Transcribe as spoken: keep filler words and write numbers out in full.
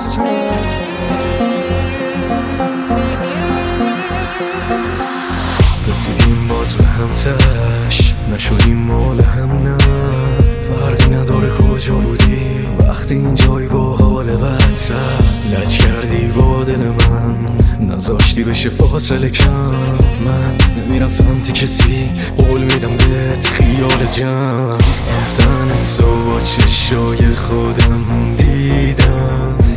رسیدیم باز به هم تش، نشدیم مال هم نه. فرقی نداره کجا بودی وقتی اینجایی با حال بدتر. لج کردی با دل من، نذاشتی بشه فاصله کم. من نمیرم سمت کسی، قول میدم بهت خیال جمع. رفتنت تو با چشای خودم دیدم،